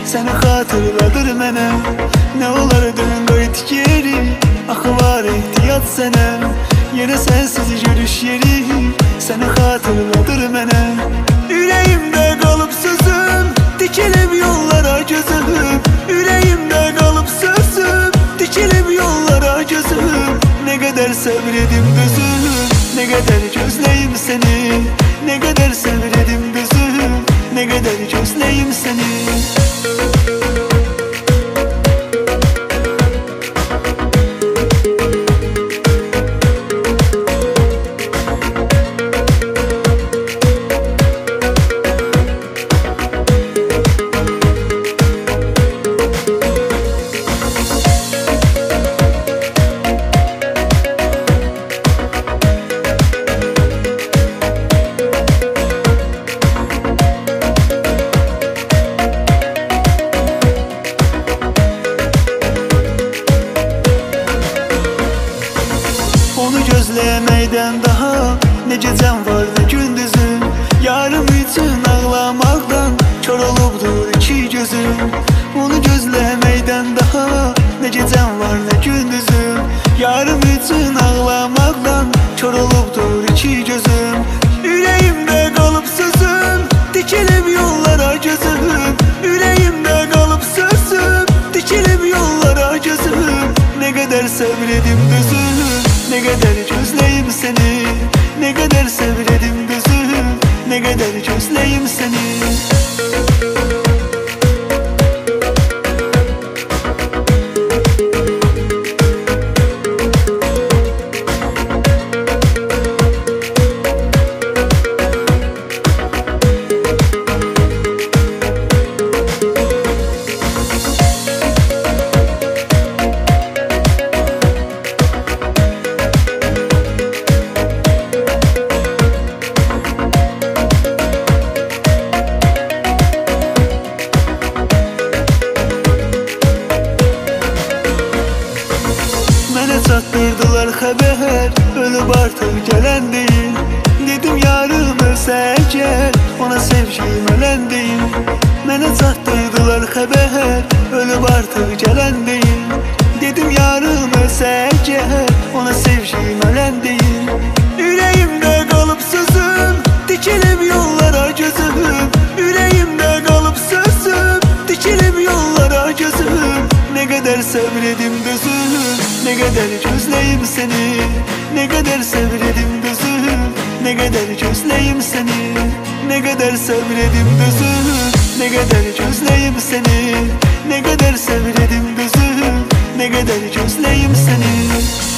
səni xatırladır mənə. Nə olar dön qayıt geri, axı var ehtiyat sənə. Yenə sənsiz görüş yeri, səni xatırladır mənə. Ürəyimdə qalıb sözüm, dikilib yollara gözüm. Ürəyimdə qalıb sözüm, dikilib yollara gözüm. Nə qədər səbr edim dözüm, nə qədər gözləyim səni. Nə qədər səbr edim dözüm, nə qədər gözləyim səni. Onu gözləməkdən daha nə gecəm var nə gündüzüm. Yarım üçün ağlamaqdan kör olubdur iki gözüm. Onu gözləməkdən daha nə gecəm var nə gündüzüm. Yarım üçün ağlamaqdan kör olubdur iki gözüm. Ürəyimdə qalıb sözüm, dikilib yollara gözüm. Ürəyimdə qalıb sözüm, dikilib yollara gözüm. Nə qədər səbr edim dözüm, nə qədər gözləyim səni. Nə qədər səbr edim dözüm, nə qədər gözləyim səni. Mənə çatdırdılar xəbər, ölüb artıq gələn deyil. Dedim yarım ölsə əgər, ona sevgim ölən deyil. Mənə çatdırdılar xəbər, ölüb artıq gələn deyil. Dedim yarım ölsə əgər, ona sevgim ölən deyil. Ürəyimdə qalıb sözüm, dikilib yollara gözüm. Ürəyimdə qalıb sözüm, dikilib yollara gözüm. Nə qədər səbr edim dözüm, nə qədər gözləyim səni. Nə qədər səbr edim dözüm, nə qədər gözləyim səni. Nə qədər səbr edim dözüm, nə qədər gözləyim səni. Nə qədər səbr edim dözüm, nə qədər gözləyim səni.